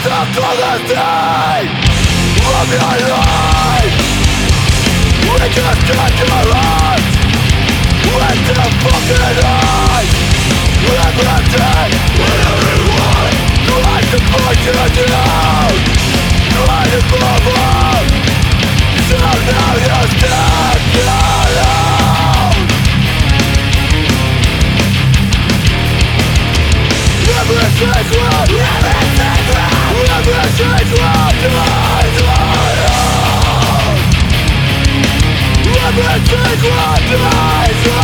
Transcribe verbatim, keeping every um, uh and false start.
the coldest day of your life. We just got your eyes with the fucking eyes. Regretting when everyone tries to push you down, try to move on. So now you're stuck alone. Every secret, every secret, every secret dies alone. Every secret dies alone.